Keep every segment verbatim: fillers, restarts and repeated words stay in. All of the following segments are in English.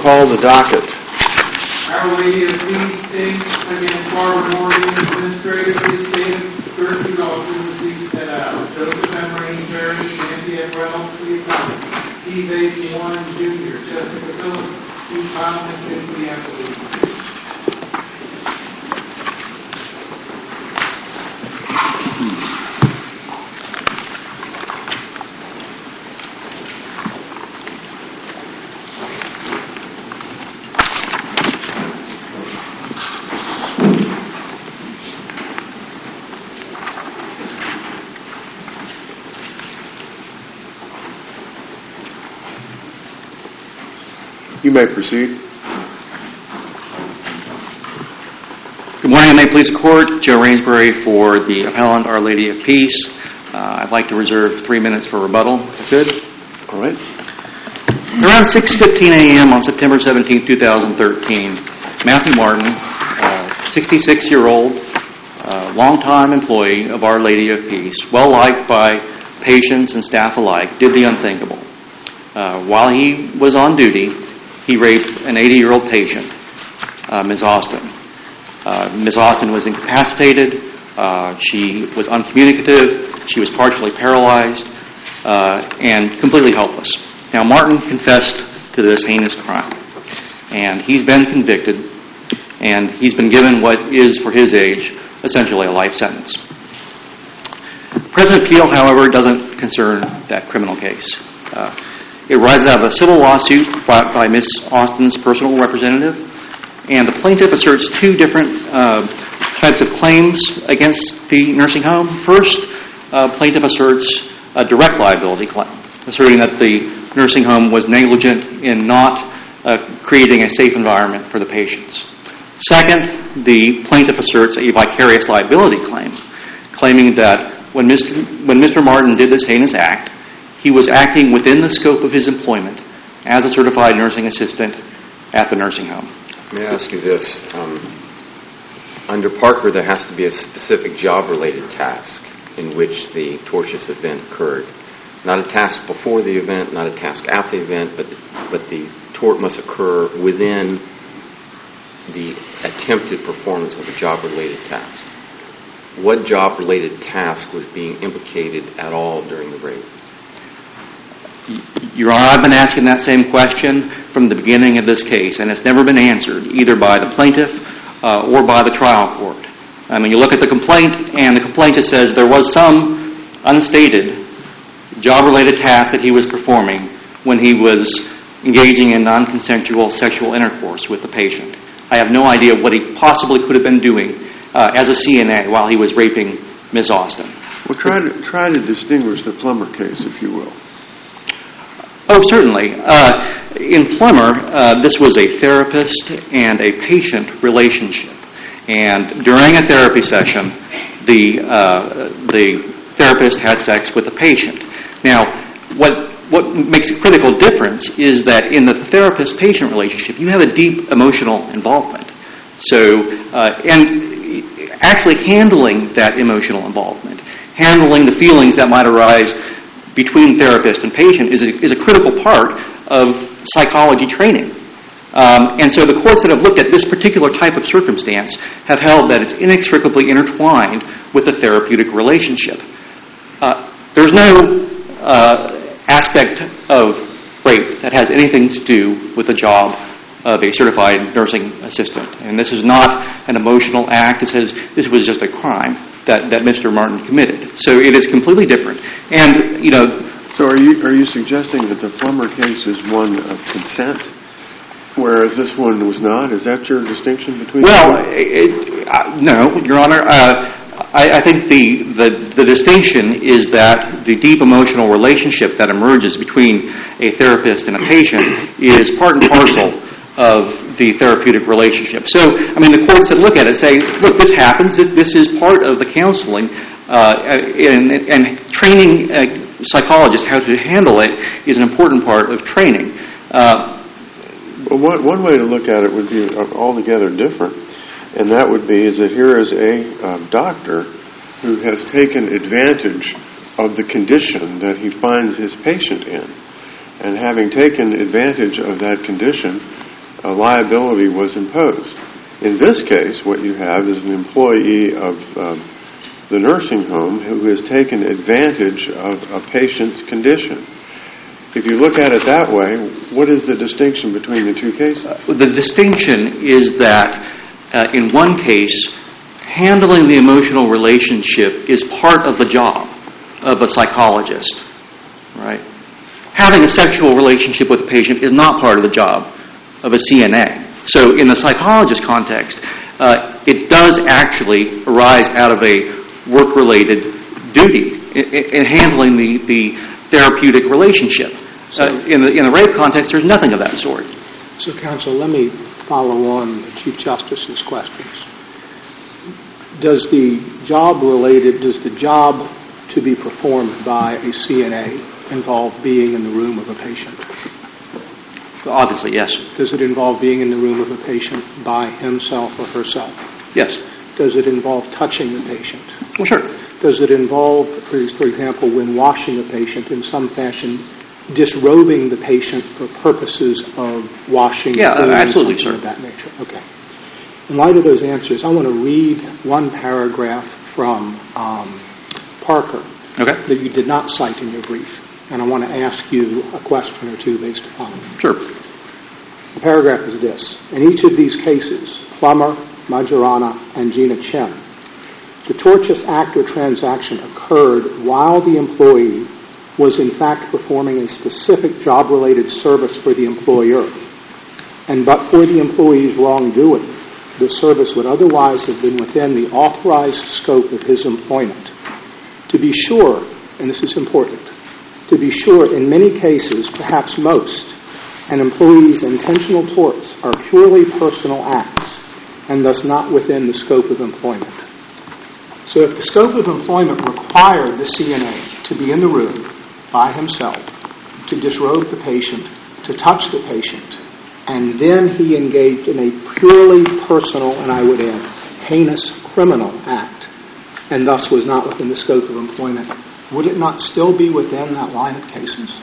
call the docket. Our Lady of Peace states against Barbara Morgan, administratively stated, Thirsty Dalton, deceased at out. Joseph M. Rainberry, Nancy M. Reynolds, please not. Steve H. Warren Junior, Jessica Phillips, Steve Bowman, and Timothy Appleby. You may proceed. Good morning, and may it please the Court. Joe Rainsbury for the appellant, Our Lady of Peace. Uh, I'd like to reserve three minutes for rebuttal. Good? All right. Around six fifteen a.m. on September seventeenth, twenty thirteen, Matthew Martin, uh, sixty-six-year-old, uh, longtime employee of Our Lady of Peace, well-liked by patients and staff alike, did the unthinkable. Uh, while he was on duty, he raped an eighty-year-old patient, uh, Miz Austin. Uh, Miz Austin was incapacitated. Uh, she was uncommunicative. She was partially paralyzed uh, and completely helpless. Now, Martin confessed to this heinous crime, and he's been convicted, and he's been given what is, for his age, essentially a life sentence. The present appeal, however, doesn't concern that criminal case. Uh, It arises out of a civil lawsuit brought by Miz Austin's personal representative, and the plaintiff asserts two different uh, types of claims against the nursing home. First, uh, plaintiff asserts a direct liability claim, asserting that the nursing home was negligent in not uh, creating a safe environment for the patients. Second, the plaintiff asserts a vicarious liability claim, claiming that when Mister when Mister Martin did this heinous act, he was acting within the scope of his employment as a certified nursing assistant at the nursing home. May I ask you this? Um, under Parker, there has to be a specific job-related task in which the tortious event occurred. Not a task before the event, not a task after the event, but the, but the tort must occur within the attempted performance of a job-related task. What job-related task was being implicated at all during the rape? Your Honor, I've been asking that same question from the beginning of this case, and it's never been answered, either by the plaintiff uh, or by the trial court. I mean, you look at the complaint, and the complaint just says there was some unstated job-related task that he was performing when he was engaging in non-consensual sexual intercourse with the patient. I have no idea what he possibly could have been doing uh, as a C N A while he was raping Miz Austin. Well, try to, try to distinguish the Plummer case, if you will. Oh, certainly. Uh, in Plummer, uh, this was a therapist and a patient relationship. And during a therapy session, the uh, the therapist had sex with the patient. Now, what what makes a critical difference is that in the therapist-patient relationship, you have a deep emotional involvement. So, uh, and actually handling that emotional involvement, handling the feelings that might arise between therapist and patient is a, is a critical part of psychology training. Um, and so the courts that have looked at this particular type of circumstance have held that it's inextricably intertwined with the therapeutic relationship. Uh, there's no uh, aspect of rape that has anything to do with the job of a certified nursing assistant. And this is not an emotional act. It says this was just a crime that, that Mister Martin committed. So it is completely different. And, you know... So are you are you suggesting that the Plummer case is one of consent, whereas this one was not? Is that your distinction between Well, the two? it, uh, no, Your Honor. Uh, I, I think the, the, the distinction is that the deep emotional relationship that emerges between a therapist and a patient is part and parcel of the therapeutic relationship. So, I mean, the courts that look at it say, look, this happens, this is part of the counseling, uh, and, and training uh, psychologists how to handle it is an important part of training. Uh, well, one, one way to look at it would be altogether different, and that would be is that here is a uh, doctor who has taken advantage of the condition that he finds his patient in, and having taken advantage of that condition, uh, liability was imposed. In this case, what you have is an employee of um, the nursing home who has taken advantage of a patient's condition. If you look at it that way, what is the distinction between the two cases? Uh, the distinction is that uh, in one case, handling the emotional relationship is part of the job of a psychologist, right? Having a sexual relationship with a patient is not part of the job of a C N A. So in the psychologist context, uh, it does actually arise out of a work-related duty in, in handling the, the therapeutic relationship. Uh, in, the, in the rape context, there's nothing of that sort. So, counsel, let me follow on the Chief Justice's questions. Does the job related, does the job to be performed by a C N A involve being in the room of a patient? Obviously, yes. Does it involve being in the room of a patient by himself or herself? Yes. Does it involve touching the patient? Well, sure. Does it involve, for example, when washing a patient in some fashion, disrobing the patient for purposes of washing? Yeah, absolutely, sir. Of that nature. Okay. In light of those answers, I want to read one paragraph from um, Parker okay. that you did not cite in your brief, and I want to ask you a question or two based upon it. Sure. The paragraph is this. In each of these cases, Plummer, Majorana, and Gina Chen, the tortious act or transaction occurred while the employee was in fact performing a specific job-related service for the employer. And but for the employee's wrongdoing, the service would otherwise have been within the authorized scope of his employment. To be sure, and this is important, to be sure, in many cases, perhaps most, an employee's intentional torts are purely personal acts and thus not within the scope of employment. So if the scope of employment required the C N A to be in the room by himself, to disrobe the patient, to touch the patient, and then he engaged in a purely personal, and I would add, heinous criminal act, and thus was not within the scope of employment, would it not still be within that line of cases?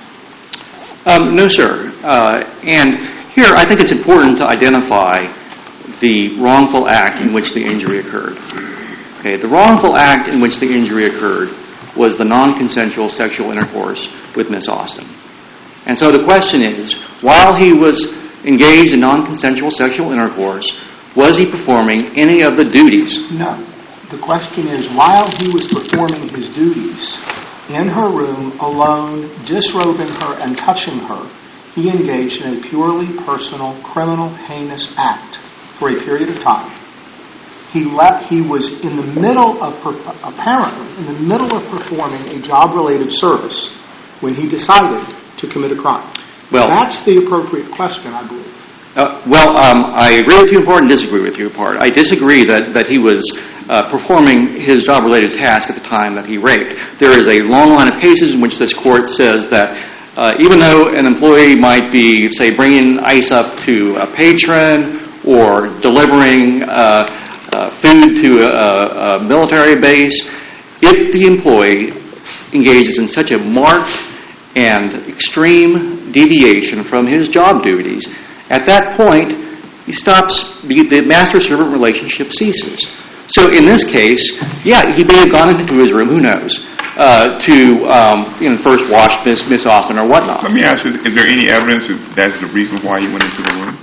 Um, no, sir. Uh, and here I think it's important to identify the wrongful act in which the injury occurred. Okay, the wrongful act in which the injury occurred was the non-consensual sexual intercourse with Miss Austin. And so the question is, while he was engaged in non-consensual sexual intercourse, was he performing any of the duties? No. The question is, while he was performing his duties in her room, alone, disrobing her and touching her, he engaged in a purely personal, criminal, heinous act for a period of time. He let, he was in the middle of, apparently, in the middle of performing a job-related service when he decided to commit a crime. Well, that's the appropriate question, I believe. Uh, well, um, I agree with you in part and disagree with you in part. I disagree that, that he was uh, performing his job-related task at the time that he raped. There is a long line of cases in which this court says that uh, even though an employee might be, say, bringing ice up to a patron or delivering uh, uh, food to a, a military base, if the employee engages in such a marked and extreme deviation from his job duties, at that point, he stops, the, the master-servant relationship ceases. So in this case, yeah, he may have gone into his room, who knows, uh, to um, you know, first wash Miss, Miss Austin or whatnot. Let me ask you, is there any evidence that that's the reason why you went into the room?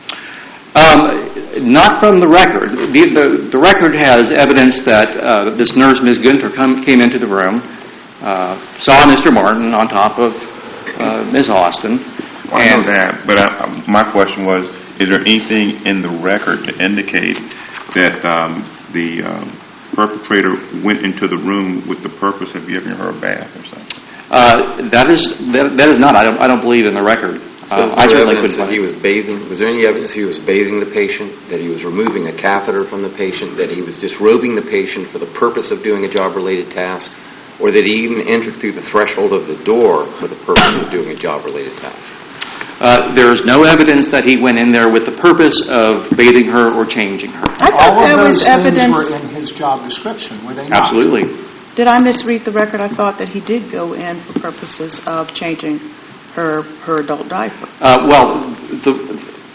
Um, not from the record. The, the, the record has evidence that uh, this nurse, Miz Gunter, come, came into the room, uh, saw Mister Martin on top of uh, Miz Austin. Well, I know that, but I, my question was, is there anything in the record to indicate that um, the um, perpetrator went into the room with the purpose of giving her a bath or something? Uh, that is that, that is not. I don't. I don't believe in the record. So uh, is I there certainly evidence couldn't that he was bathing? Was there any evidence he was bathing the patient? That he was removing a catheter from the patient? That he was disrobing the patient for the purpose of doing a job-related task? Or that he even entered through the threshold of the door for the purpose of doing a job-related task? Uh, there is no evidence that he went in there with the purpose of bathing her or changing her. I thought All there of those was things evidence. were in his job description, were they not? Absolutely. Did I misread the record? I thought that he did go in for purposes of changing her her adult diaper. Uh, well, the,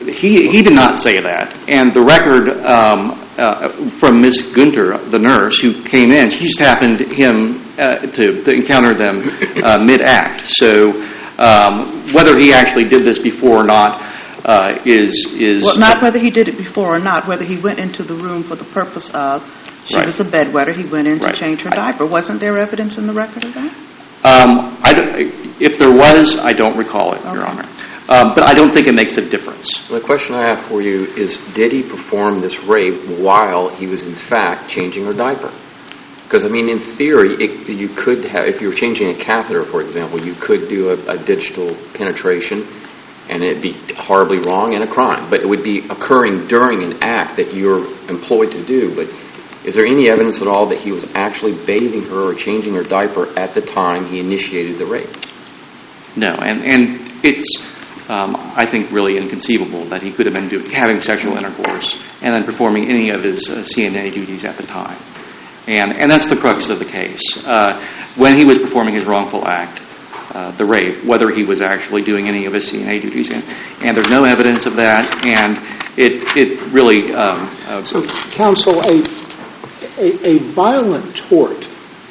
he he did not say that. And the record um, uh, from Miz Gunter, the nurse who came in, she just happened him uh, to, to encounter them uh, mid-act. So um, whether he actually did this before or not uh, is is Well, not whether he did it before or not, whether he went into the room for the purpose of, she Right. was a bedwetter, he went in to Right. change her diaper. Wasn't there evidence in the record of that? Um, I don't, if there was, I don't recall it, Your Okay. Honor. Um, but I don't think it makes a difference. The question I have for you is, did he perform this rape while he was in fact changing her diaper? Because, I mean, in theory, it, you could have, if you were changing a catheter, for example, you could do a, a digital penetration, and it'd be horribly wrong and a crime. But it would be occurring during an act that you're employed to do. But is there any evidence at all that he was actually bathing her or changing her diaper at the time he initiated the rape? No, and, and it's, um, I think, really inconceivable that he could have been do, having sexual intercourse and then performing any of his uh, C N A duties at the time. And, and that's the crux of the case. Uh, when he was performing his wrongful act, uh, the rape, whether he was actually doing any of his C N A duties, and, and there's no evidence of that, and it, it really... Um, uh, So, counsel, a, a, a violent tort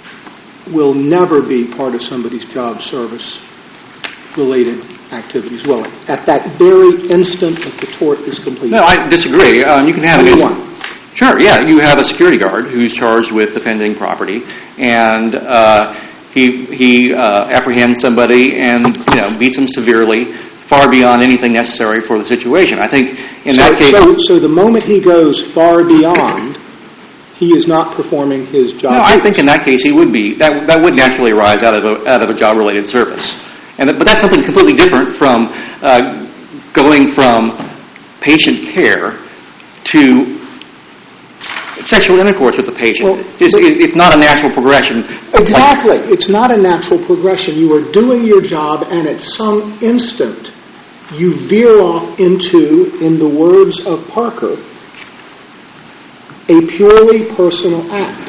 will never be part of somebody's job service-related activities, will it? At that very instant that the tort is completed. No, I disagree. Um, you can have Only an one. Sure, yeah. You have a security guard who's charged with defending property, and uh, he he uh, apprehends somebody and you know beats him severely, far beyond anything necessary for the situation. I think in so, that case, so, so the moment he goes far beyond, he is not performing his job. no, I think in that case he would be. That that would naturally arise out of a, out of a job-related service, and but that's something completely different from uh, going from patient care to sexual intercourse with the patient. Well, it's, but- it's not a natural progression. Exactly. It's not a natural progression. You are doing your job, and at some instant, you veer off into, in the words of Parker, a purely personal act.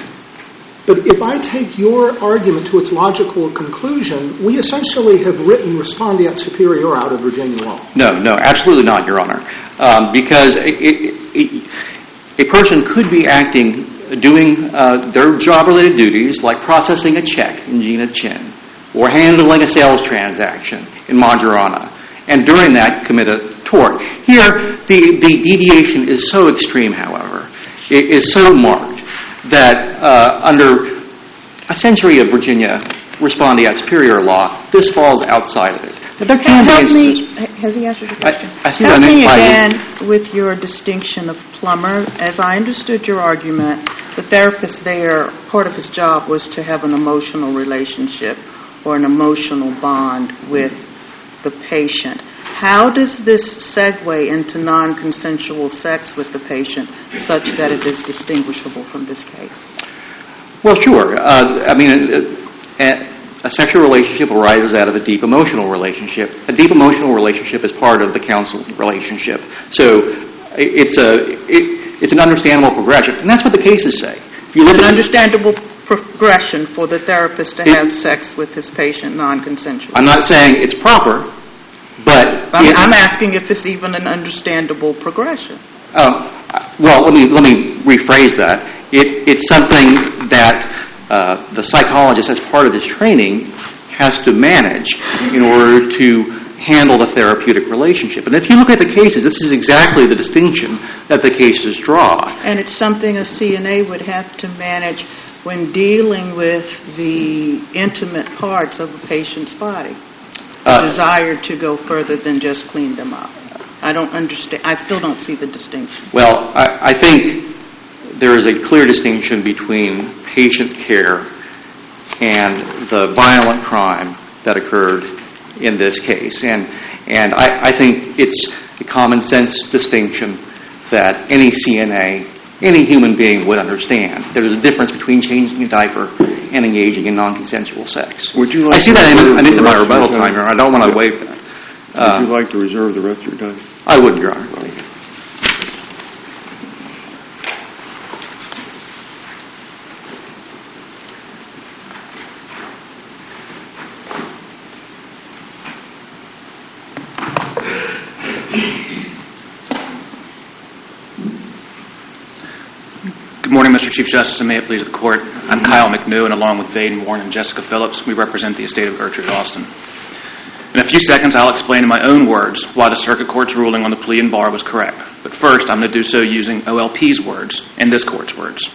But if I take your argument to its logical conclusion, we essentially have written respondeat superior out of Virginia law. No, no, absolutely not, Your Honor. Um, because it, it, it, a person could be acting, doing uh, their job-related duties, like processing a check in Gina Chin, or handling a sales transaction in Majorana, and during that commit a tort. Here, the, the deviation is so extreme, however, it is so marked that uh, under a century of Virginia respondeat superior law, this falls outside of it. But there can Help be me, instances. has he answered your question? I, I see Help what I meant me by again with your distinction of Plummer. As I understood your argument, the therapist there, part of his job was to have an emotional relationship or an emotional bond with the patient. How does this segue into non-consensual sex with the patient such that it is distinguishable from this case? Well, sure. Uh, I mean, uh, uh, a sexual relationship arises out of a deep emotional relationship. A deep emotional relationship is part of the counsel relationship. So it's a it, it's an understandable progression, and that's what the cases say. If you look An at understandable progression for the therapist to It- have sex with his patient non-consensually. I'm not saying it's proper, but I'm, it- I'm asking if it's even an understandable progression. Um, well, let me let me rephrase that. It, it's something that uh, the psychologist, as part of his training, has to manage in order to handle the therapeutic relationship. And if you look at the cases, this is exactly the distinction that the cases draw. And it's something a C N A would have to manage when dealing with the intimate parts of a patient's body. Uh, Desire to go further than just clean them up. I don't understand. I still don't see the distinction. Well, I, I think there is a clear distinction between patient care and the violent crime that occurred in this case. And and I, I think it's a common sense distinction that any C N A, any human being would understand. There's a difference between changing a diaper and engaging in non-consensual sex. Would you like I see to that I'm, reserve I'm into the my rest of your rebuttal time? time here. I don't want to waive that. Uh, Would you like to reserve the rest of your time? I would, Your Honor. Good morning, Mister Chief Justice, and may it please the Court. I'm Kyle McNew, and along with Vaden Warren and Jessica Phillips, we represent the estate of Gertrude Austin. In a few seconds, I'll explain in my own words why the Circuit Court's ruling on the plea and bar was correct. But first, I'm going to do so using O L P's words and this Court's words.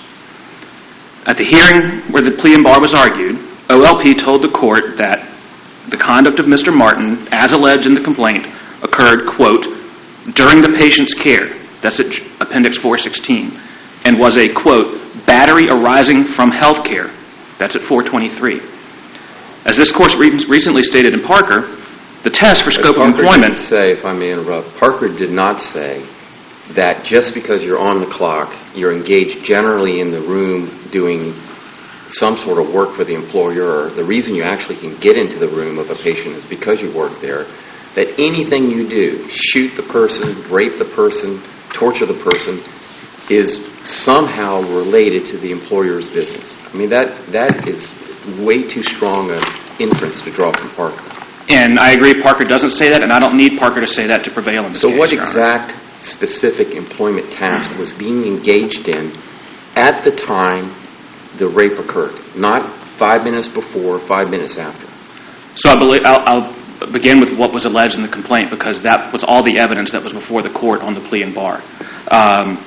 At the hearing where the plea and bar was argued, O L P told the Court that the conduct of Mister Martin, as alleged in the complaint, occurred, quote, during the patient's care, that's at Appendix four sixteen, and was a, quote, battery arising from health care, that's at four twenty-three. As this Court re- recently stated in Parker, the test for scope of employment... Parker didn't say, if I may interrupt, Parker did not say that just because you're on the clock, you're engaged generally in the room doing some sort of work for the employer, the reason you actually can get into the room of a patient is because you work there, that anything you do, shoot the person, rape the person, torture the person, is somehow related to the employer's business. I mean, that that is way too strong an inference to draw from Parker. And I agree Parker doesn't say that, and I don't need Parker to say that to prevail in this so case, So what Your exact Honor. specific employment task was being engaged in at the time the rape occurred? Not five minutes before, five minutes after. So I believe I'll, I'll begin with what was alleged in the complaint because that was all the evidence that was before the Court on the plea and bar. Um,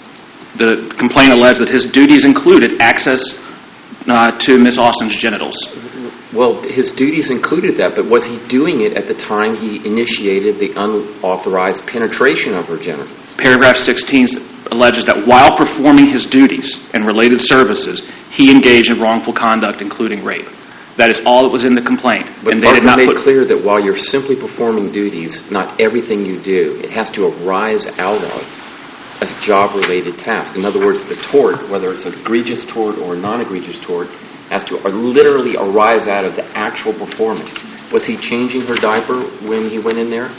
the complaint alleged that his duties included access uh, to Miss Austin's genitals. Well, his duties included that, but was he doing it at the time he initiated the unauthorized penetration of her genitals? Paragraph sixteen alleges that while performing his duties and related services, he engaged in wrongful conduct, including rape. That is all that was in the complaint. But and they Parker did not made put clear that while you're simply performing duties, not everything you do, it has to arise out of a job-related task. In other words, the tort, whether it's an egregious tort or a non-egregious tort, has to literally arise out of the actual performance. Was he changing her diaper when he went in there?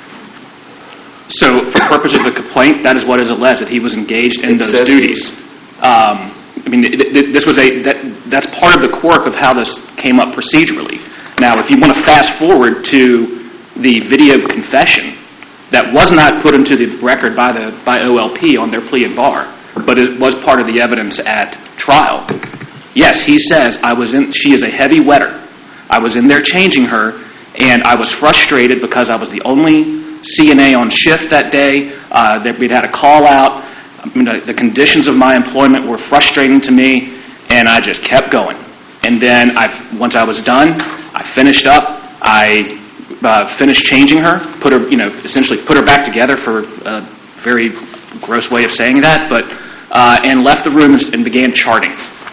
So, for purposes of the complaint, that is what is alleged, that he was engaged in It those says duties. Um, I mean, it, it, this was a that, that's part of the quirk of how this came up procedurally. Now, if you want to fast forward to the video confession that was not put into the record by the by O L P on their plea and bar, but it was part of the evidence at trial. Yes, he says I was in. She is a heavy wetter. I was in there changing her, and I was frustrated because I was the only C N A on shift that day. Uh, that we'd had a call out. I mean, the, the conditions of my employment were frustrating to me, and I just kept going. And then, I once I was done, I finished up. I uh, finished changing her, put her, you know, essentially put her back together for a very gross way of saying that, but uh, and left the room and began charting.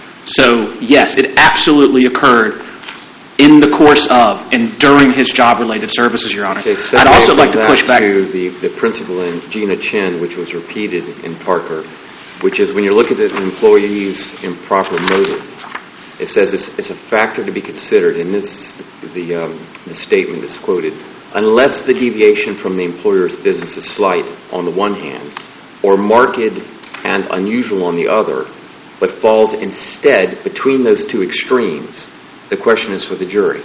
So, yes, it absolutely occurred in the course of and during his job-related services, Your Honor. Okay, I'd also like to push back to the, the principle in Gina Chen, which was repeated in Parker, which is when you're looking at an employee's improper motive, it says it's, it's a factor to be considered, and this the, um, the statement is quoted, unless the deviation from the employer's business is slight on the one hand, or marked and unusual on the other, but falls instead between those two extremes, the question is for the jury.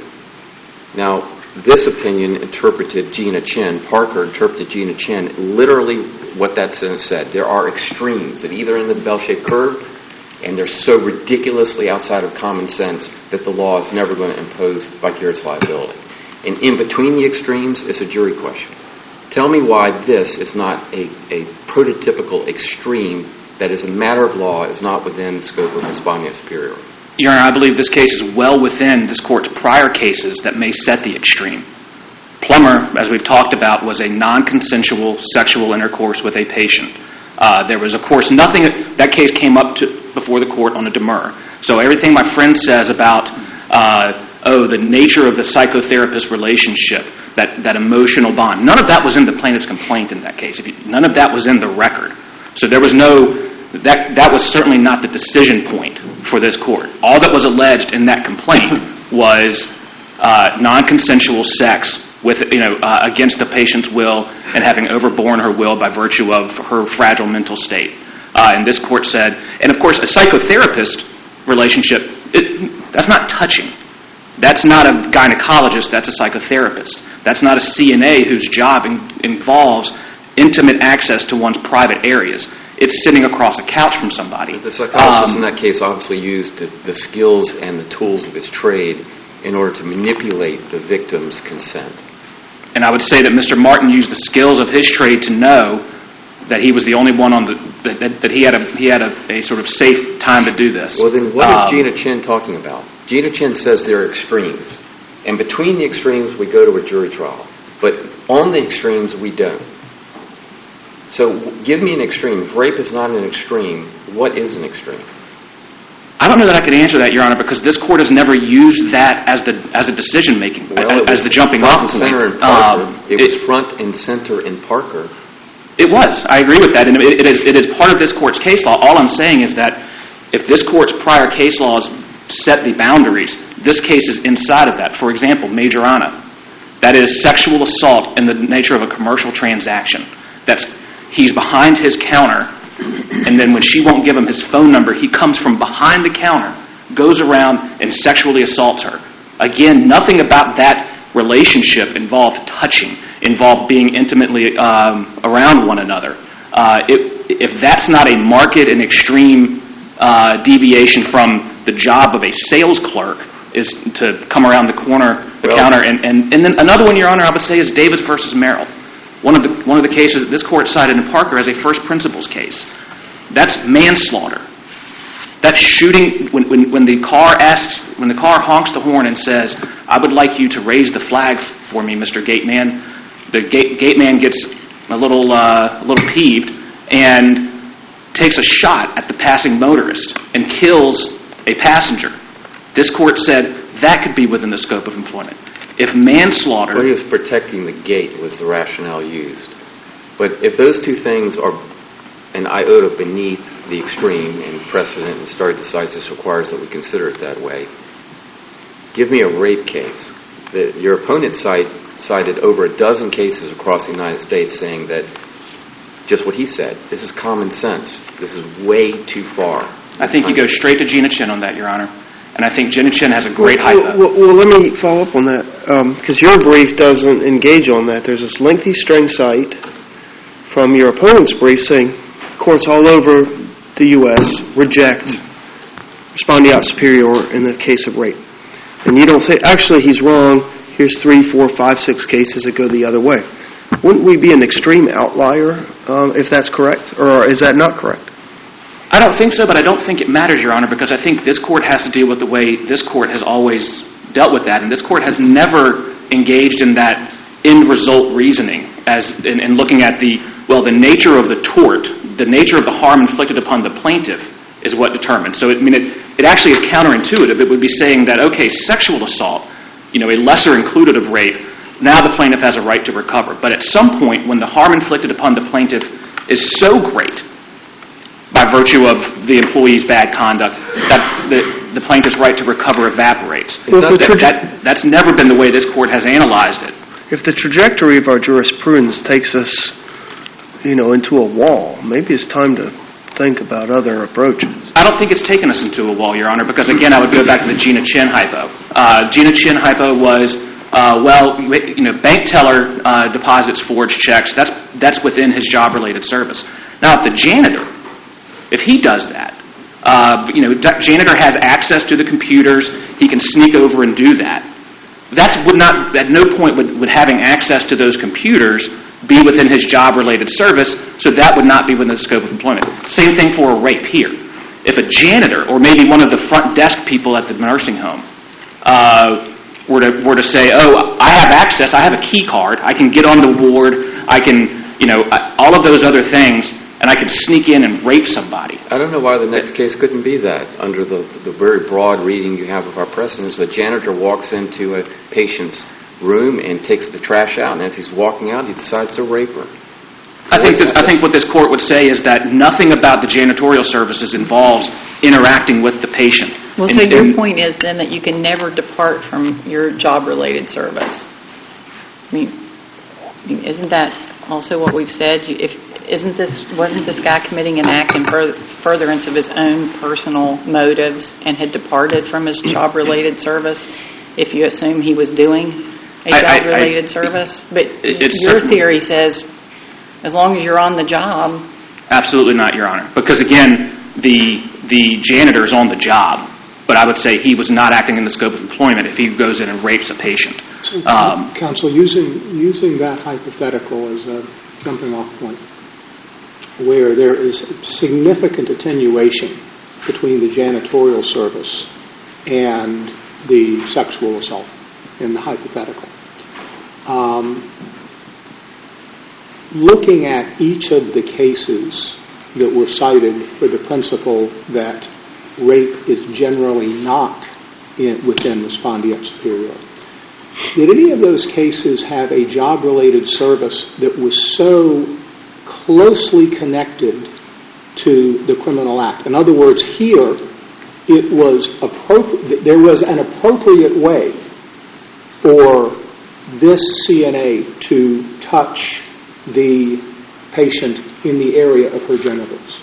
Now, this opinion interpreted Gina Chen, Parker interpreted Gina Chen, literally what that sentence said. There are extremes that either in the bell-shaped curve, and they're so ridiculously outside of common sense that the law is never going to impose vicarious liability. And in between the extremes is a jury question. Tell me why this is not a, a prototypical extreme that as a matter of law is not within the scope of respondeat superior. Your Honor, I believe this case is well within this Court's prior cases that may set the extreme. Plummer, as we've talked about, was a non-consensual sexual intercourse with a patient. Uh, there was, of course, nothing... That case came up to, before the Court on a demur. So everything my friend says about, uh, oh, the nature of the psychotherapist relationship, that, that emotional bond, none of that was in the plaintiff's complaint in that case. If you, none of that was in the record. So there was no... That that was certainly not the decision point for this Court. All that was alleged in that complaint was uh, non-consensual sex with you know uh, against the patient's will and having overborne her will by virtue of her fragile mental state. Uh, and this Court said, and of course, a psychotherapist relationship, it, that's not touching. That's not a gynecologist. That's a psychotherapist. That's not a C N A whose job in, involves intimate access to one's private areas. It's sitting across a couch from somebody. The psychologist Um, in that case obviously used the, the skills and the tools of his trade in order to manipulate the victim's consent. And I would say that Mister Martin used the skills of his trade to know that he was the only one on the that, that, that he had a he had a, a sort of safe time to do this. Well, then what Um, is Gina Chin talking about? Gina Chin says there are extremes, and between the extremes we go to a jury trial, but on the extremes we don't. So give me an extreme. If rape is not an extreme, what is an extreme? I don't know that I could answer that, Your Honor, because this court has never used that as the as a decision making Well, as the jumping front off and point. center in Parker. Um, it was front and center in Parker. It was. I agree with that, and it, it is it is part of this court's case law. All I'm saying is that if this court's prior case laws set the boundaries, this case is inside of that. For example, Majorana. That is sexual assault in the nature of a commercial transaction. That's he's behind his counter, and then when she won't give him his phone number, he comes from behind the counter, goes around, and sexually assaults her. Again, nothing about that relationship involved touching, involved being intimately um, around one another. Uh, it, if that's not a marked and extreme uh, deviation from the job of a sales clerk, is to come around the corner, the Well, counter, and, and, and then another one, Your Honor, I would say is Davis versus Merrill. One of the one of the cases that this court cited in Parker as a first principles case. That's manslaughter. That's shooting when, when, when the car asks, when the car honks the horn and says, "I would like you to raise the flag for me, Mister Gateman." The gate gateman gets a little uh, a little peeved and takes a shot at the passing motorist and kills a passenger. This court said that could be within the scope of employment. If manslaughter... Well, he was protecting the gate was the rationale used. But if those two things are an iota beneath the extreme and precedent and stare decisis requires that we consider it that way, give me a rape case. The, your opponent cite, cited over a dozen cases across the United States saying that just what he said, this is common sense. This is way too far. I think you go straight to Gina Chin on that, Your Honor. And I think Gina Chin has a great well, hypo. well, well, let me follow up on that, because your brief doesn't engage on that. There's this lengthy string cite from your opponent's brief saying courts all over the U S reject respondeat superior in the case of rape. And you don't say, actually, he's wrong. Here's three, four, five, six cases that go the other way. Wouldn't we be an extreme outlier um, if that's correct, or is that not correct? I don't think so, but I don't think it matters, Your Honor, because I think this court has to deal with the way this court has always dealt with that, and this court has never engaged in that end result reasoning as in, in looking at the, well, the nature of the tort, the nature of the harm inflicted upon the plaintiff is what determines. So, it, I mean, it, it actually is counterintuitive. It would be saying that, okay, sexual assault, you know, a lesser included of rape, now the plaintiff has a right to recover. But at some point, when the harm inflicted upon the plaintiff is so great, by virtue of the employee's bad conduct, that the, the plaintiff's right to recover evaporates. Well, that, traje- that, that's never been the way this court has analyzed it. If the trajectory of our jurisprudence takes us, you know, into a wall, maybe it's time to think about other approaches. I don't think it's taken us into a wall, Your Honor, because, again, I would go back to the Gina Chin hypo. Uh, Gina Chin hypo was, uh, well, you know, bank teller uh, deposits forged checks. That's, that's within his job-related service. Now, if the janitor... If he does that, uh, you know, janitor has access to the computers, he can sneak over and do that. That's would not, at no point would, would having access to those computers be within his job-related service, so that would not be within the scope of employment. Same thing for a rape here. If a janitor, or maybe one of the front desk people at the nursing home, uh, were to, were to say, oh, I have access, I have a key card, I can get on the ward, I can, you know, all of those other things, and I could sneak in and rape somebody. I don't know why the next case couldn't be that. Under the, the very broad reading you have of our precedents, the janitor walks into a patient's room and takes the trash out, and as he's walking out, he decides to rape her. I think this, I think what this court would say is that nothing about the janitorial services involves interacting with the patient. Well, and, so your and, point is then that you can never depart from your job-related service. I mean, I mean isn't that also what we've said? You, if Isn't this, wasn't this guy committing an act in fur- furtherance of his own personal motives and had departed from his job-related service if you assume he was doing a I- I- job-related I- service? But it's your certainly- theory says as long as you're on the job, Absolutely not, Your Honor. Because, again, the the janitor is on the job, but I would say he was not acting in the scope of employment if he goes in and rapes a patient. So, Um, Counsel, using using that hypothetical as a jumping-off point, where there is significant attenuation between the janitorial service and the sexual assault in the hypothetical. Um, looking at each of the cases that were cited for the principle that rape is generally not in, within respondeat superior, did any of those cases have a job-related service that was so closely connected to the criminal act? In other words, here, it was appropri- there was an appropriate way for this C N A to touch the patient in the area of her genitals.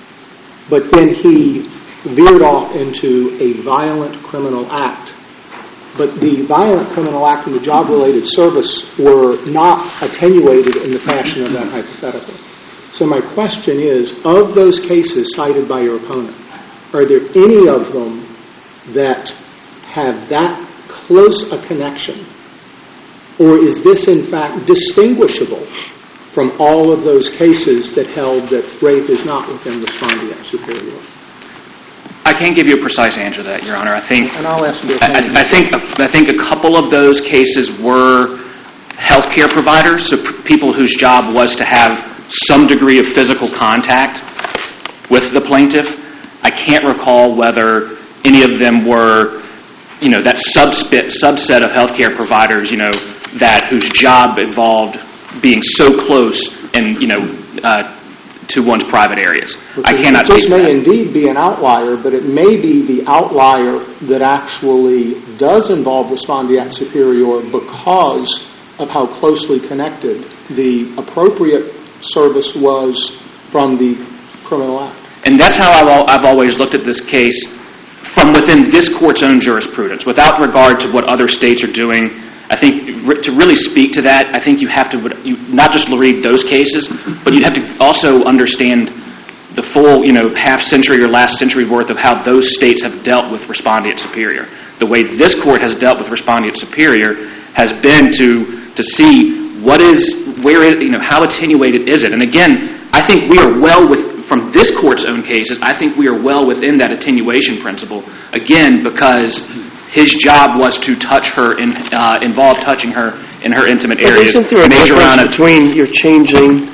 But then he veered off into a violent criminal act. But the violent criminal act and the job-related service were not attenuated in the fashion of that hypothetical. So my question is, of those cases cited by your opponent, are there any of them that have that close a connection? Or is this, in fact, distinguishable from all of those cases that held that rape is not within respondeat superior? I can't give you a precise answer to that, Your Honor. I think, And I'll ask you. I, I think, I think a couple of those cases were healthcare providers, so p- people whose job was to have some degree of physical contact with the plaintiff. I can't recall whether any of them were, you know, that subspit, subset of healthcare providers, you know, that whose job involved being so close and, you know, uh, to one's private areas. I cannot speak This to may that. indeed be an outlier, but it may be the outlier that actually does involve respondeat superior because of how closely connected the appropriate service was from the criminal act. And that's how I've, al- I've always looked at this case from within this court's own jurisprudence, without regard to what other states are doing. I think re- to really speak to that, I think you have to you, not just read those cases, but you have to also understand the full, you know, half century or last century worth of how those states have dealt with respondeat superior. The way this court has dealt with respondeat superior has been to to see what is, where is, you know, how attenuated is it? And again, I think we are well with, from this court's own cases, I think we are well within that attenuation principle, again, because his job was to touch her, in, uh, involve touching her in her intimate But areas. isn't there a Major difference Rana- between you're changing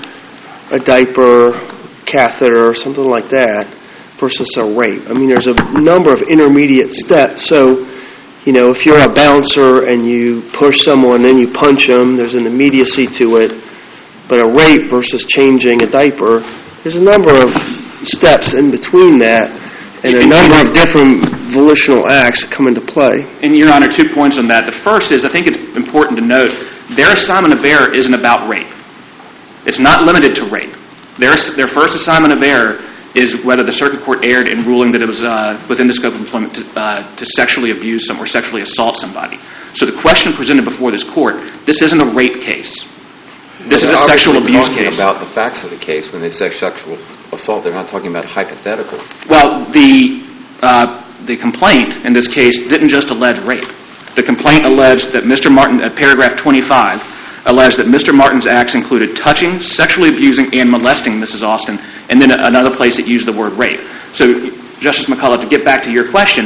a diaper, catheter, or something like that versus a rape? I mean, there's a number of intermediate steps. So, you know, if you're a bouncer and you push someone and you punch them, there's an immediacy to it. But a rape versus changing a diaper, there's a number of steps in between that and a number of different volitional acts that come into play. And, Your Honor, two points on that. The first is, I think it's important to note, their assignment of error isn't about rape. It's not limited to rape. Their, their first assignment of error is whether the circuit court erred in ruling that it was uh, within the scope of employment to, uh, to sexually abuse some or sexually assault somebody. So the question presented before this court, this isn't a rape case. This is a sexual abuse talking case. About the facts of the case, when they say sexual assault, they're not talking about hypotheticals. Well, the uh, the complaint in this case didn't just allege rape. The complaint alleged that Mister Martin, at paragraph twenty-five, alleged that Mister Martin's acts included touching, sexually abusing, and molesting Missus Austin, and then another place it used the word rape. So, Justice McCullough, to get back to your question,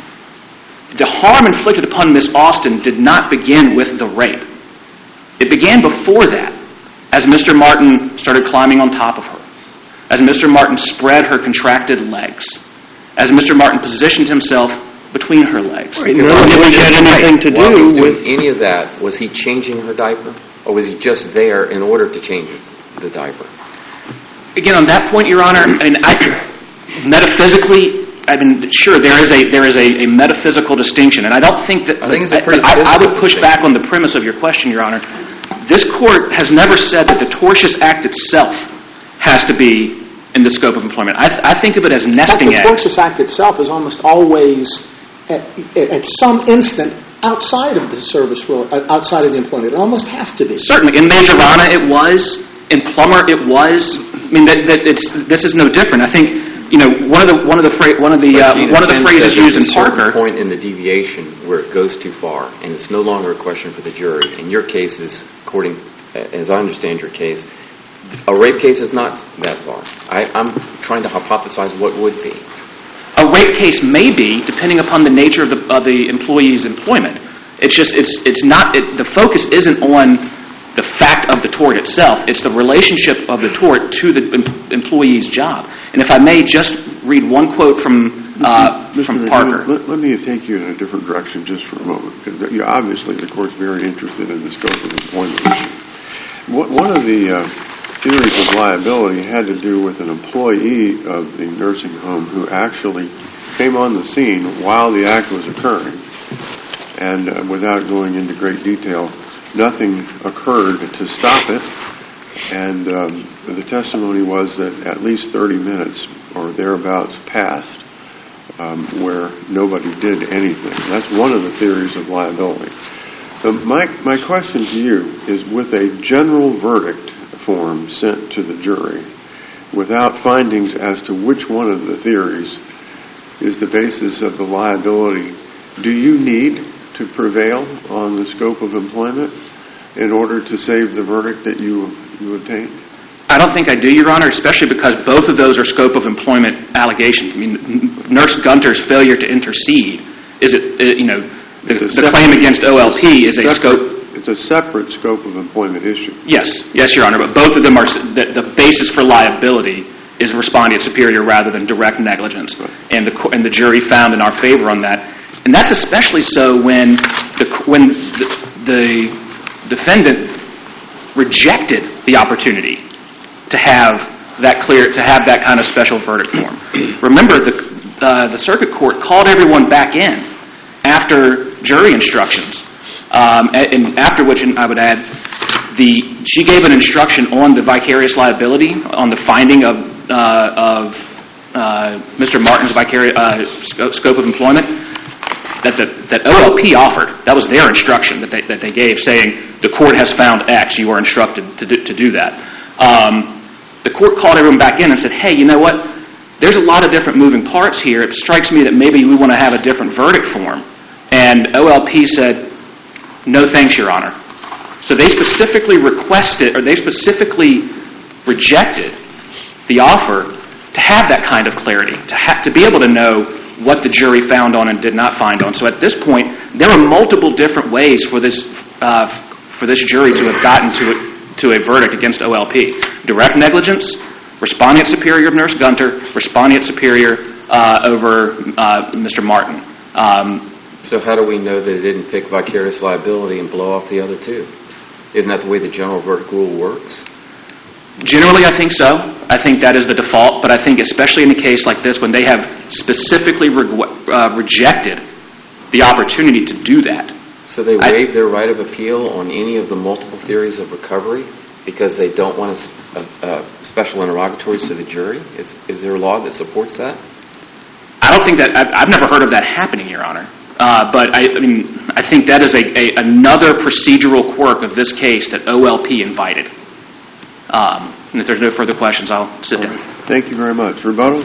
the harm inflicted upon Miss Austin did not begin with the rape. It began before that, as Mister Martin started climbing on top of her, as Mister Martin spread her contracted legs, as Mister Martin positioned himself between her legs. Right, none of which had anything to While he was do doing with... any of that, was he changing her diaper? Or was he just there in order to change the diaper? Again, on that point, Your Honor, I mean, I, metaphysically, I mean, sure, there is a there is a, a metaphysical distinction, and I don't think that. I think it's a pretty I, I would physical push distinction. back on the premise of your question, Your Honor. This court has never said that the tortious act itself has to be in the scope of employment. I, th- I think of it as nesting The eggs. tortious act itself is almost always, at, at some instant, outside of the service, role, outside of the employment. It almost has to be. Certainly, in Major Rana, it was. In Plummer, it was. I mean, that, that it's this is no different. I think you know one of the one of the fra- one of the uh, one of the phrases used in Parker. Point in the deviation where it goes too far, and it's no longer a question for the jury. In your case, is according, as I understand your case, a rape case is not that far. I, I'm trying to hypothesize what would be. A rape case may be, depending upon the nature of the of the employee's employment. It's just it's it's not it, the focus isn't on the fact of the tort itself. It's the relationship of the tort to the em- employee's job. And if I may just read one quote from uh, Mister from Mister Parker. Let, let me take you in a different direction just for a moment, because you, obviously the court's very interested in the scope of employment issue. One of the uh, theories of liability had to do with an employee of the nursing home who actually came on the scene while the act was occurring, and uh, without going into great detail, nothing occurred to stop it, and um, the testimony was that at least thirty minutes or thereabouts passed um, where nobody did anything. That's one of the theories of liability. So my, my question to you is, with a general verdict form sent to the jury, without findings as to which one of the theories is the basis of the liability, do you need to prevail on the scope of employment in order to save the verdict that you you obtained? I don't think I do, Your Honor, especially because both of those are scope of employment allegations. I mean, Nurse Gunter's failure to intercede is it, you know, the, the separate, claim against O L P is a separate, scope. It's a separate scope of employment issue. Yes, yes, Your Honor, but both of them are the, the basis for liability is respondeat superior rather than direct negligence, right. and the and the jury found in our favor on that, and that's especially so when the when the, the defendant rejected the opportunity to have that clear, to have that kind of special verdict form. Remember, the uh, the circuit court called everyone back in after jury instructions, um, and after which, I would add, the she gave an instruction on the vicarious liability, on the finding of uh, of uh, Mister Martin's vicarious uh, scope of employment. That the, that O L P offered. That was their instruction that they that they gave, saying the court has found X. You are instructed to do, to do that. Um, the court called everyone back in and said, "Hey, you know what? There's a lot of different moving parts here. It strikes me that maybe we want to have a different verdict form." And O L P said, "No, thanks, Your Honor." So they specifically requested, or they specifically rejected the offer to have that kind of clarity, to have to be able to know what the jury found on and did not find on. So at this point, there are multiple different ways for this uh, for this jury to have gotten to a, to a verdict against O L P. Direct negligence, respondeat superior of Nurse Gunter, respondeat superior uh, over uh, Mister Martin. Um, so how do we know that it didn't pick vicarious liability and blow off the other two? Isn't that the way the general verdict rule works? Generally, I think so. I think that is the default, but I think especially in a case like this, when they have specifically re- uh, rejected the opportunity to do that. So they waive I, their right of appeal on any of the multiple theories of recovery because they don't want a, a, a special interrogatories to the jury? Is, is there a law that supports that? I don't think that, I've, I've never heard of that happening, Your Honor. Uh, but I, I mean, I think that is a, a another procedural quirk of this case that O L P invited. Um, and if there's no further questions, I'll sit down. Thank you very much. Rebuttal?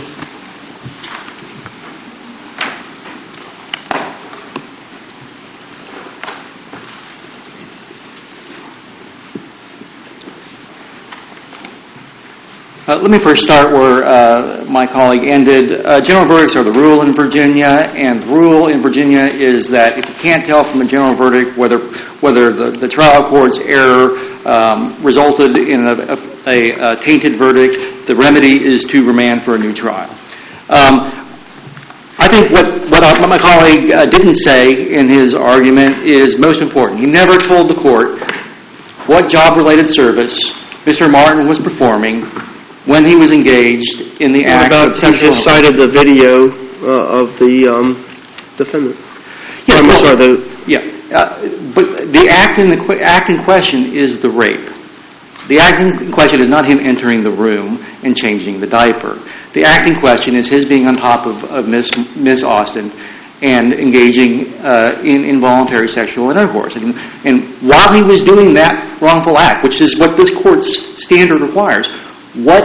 Uh, let me first start where uh, my colleague ended. Uh, general verdicts are the rule in Virginia, and the rule in Virginia is that if you can't tell from a general verdict whether whether the, the trial court's error um, resulted in a, a, a tainted verdict, the remedy is to remand for a new trial. Um, I think what, what, what my colleague uh, didn't say in his argument is most important. He never told the court what job-related service Mister Martin was performing when he was engaged in the act about of sexual... You just cited the video uh, of the um, defendant. Yeah, I'm well, sorry, the... yeah uh, but the act in, the qu- act in question is the rape. The act in question is not him entering the room and changing the diaper. The act in question is his being on top of, of Miss Miss Austin and engaging uh, in involuntary sexual intercourse. And, and while he was doing that wrongful act, which is what this court's standard requires, what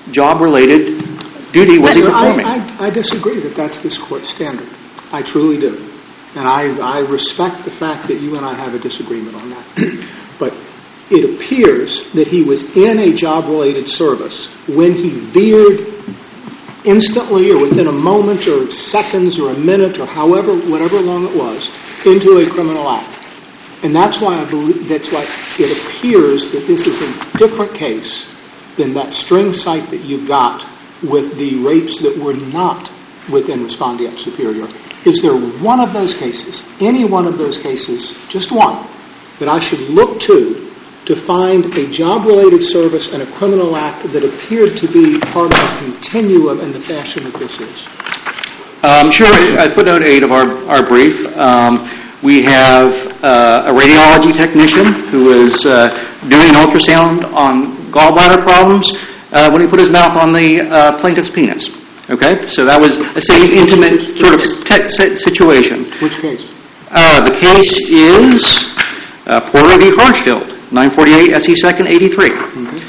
job-related duty was he performing? I, I, I disagree that that's this court's standard. I truly do. And I, I respect the fact that you and I have a disagreement on that. But it appears that he was in a job-related service when he veered instantly or within a moment or seconds or a minute or however, whatever long it was, into a criminal act. And that's why I believe, that's why it appears that this is a different case than that string cite that you've got with the rapes that were not within respondeat superior. Is there one of those cases, any one of those cases, just one, that I should look to to find a job-related service and a criminal act that appeared to be part of a continuum in the fashion that this is? Um, sure. I footnote eight of our, our brief. Um, we have uh, a radiology technician who was uh, doing an ultrasound on gallbladder problems uh, when he put his mouth on the uh, plaintiff's penis. Okay? So that was a same intimate sort of te- situation. Which case? Uh, the case is uh, Porter v. Hartsfield, nine forty-eight S E second eighty-three. Mm-hmm.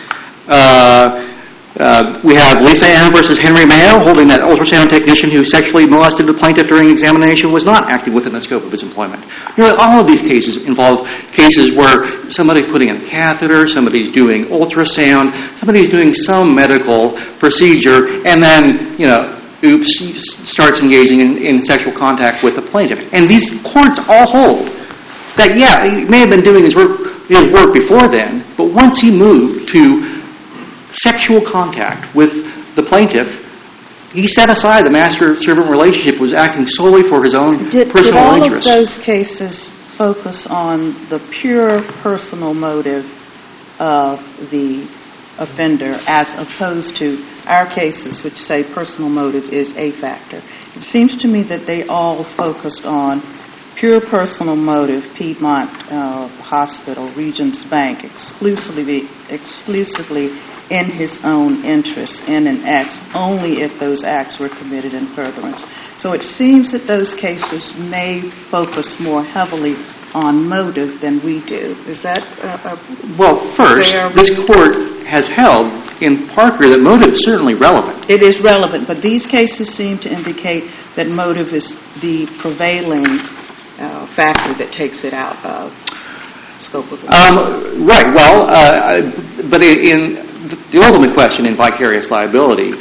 Uh, uh, we have Lisa Ann versus Henry Mayo, holding that ultrasound technician who sexually molested the plaintiff during examination was not acting within the scope of his employment. You know, all of these cases involve cases where somebody's putting in a catheter, somebody's doing ultrasound, somebody's doing some medical procedure, and then, you know, oops, starts engaging in, in sexual contact with the plaintiff. And these courts all hold that, yeah, he may have been doing his work, his work before then, but once he moved to sexual contact with the plaintiff, he set aside the master-servant relationship, was acting solely for his own did, personal did all interests. All of those cases focus on the pure personal motive of the offender as opposed to our cases which say personal motive is a factor? It seems to me that they all focused on pure personal motive, Piedmont uh, Hospital, Regents Bank, exclusively exclusively in his own interest, in an act, only if those acts were committed in furtherance. So it seems that those cases may focus more heavily on motive than we do. Is that a, a Well, first, fair this view? court has held in Parker that motive is certainly relevant. It is relevant, but these cases seem to indicate that motive is the prevailing uh, factor that takes it out of scope of the Um, right. Well, uh, but in the ultimate question in vicarious liability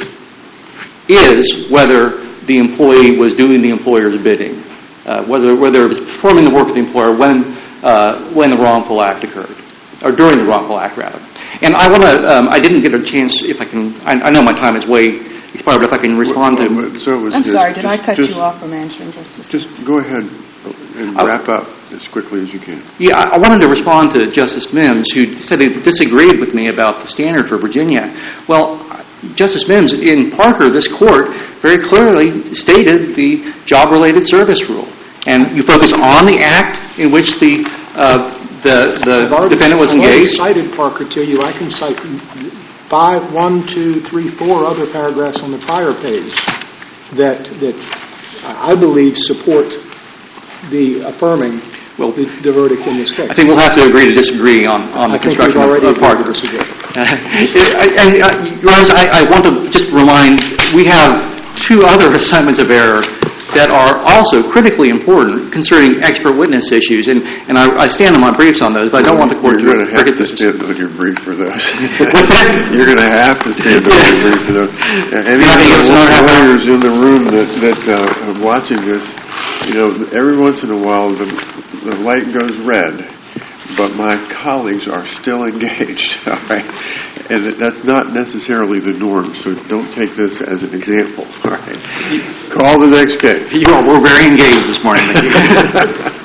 is whether the employee was doing the employer's bidding, uh, whether whether it was performing the work of the employer when uh, when the wrongful act occurred, or during the wrongful act, rather. And I want to. Um, I didn't get a chance. If I can, I, I know my time is way expired, but if I can respond well, to. well, so it was I'm just, sorry, did I cut just, you off from answering Justice? Just go ahead and Oh. wrap up as quickly as you can. Yeah, I I wanted to respond to Justice Mims, who said he disagreed with me about the standard for Virginia. Well, Justice Mims, in Parker, this court very clearly stated the job-related service rule. And you focus on the act in which the uh, the, the I've already, defendant was I've already engaged. cited Parker to you. I can cite five, one, two, three, four other paragraphs on the prior page that that I believe support the affirming well, the, the verdict in this case. I think we'll have to agree to disagree on, on the I think construction we've already of, of Parker. agreed to disagree. I, I, I, Your Honor, I, I want to just remind, we have two other assignments of error that are also critically important concerning expert witness issues, and, and I, I stand on my briefs on those, but I don't want the court You're to going to have forget to this. stand on your brief for those. What's that? You're going to have to stand on your brief for those. Any You're not gonna give us another half hour? lawyers in the room that, that uh, are watching this, you know, every once in a while the, the light goes red, but my colleagues are still engaged, all right? And that's not necessarily the norm, so don't take this as an example, all right? Call the next case. You all were very engaged this morning. Thank you.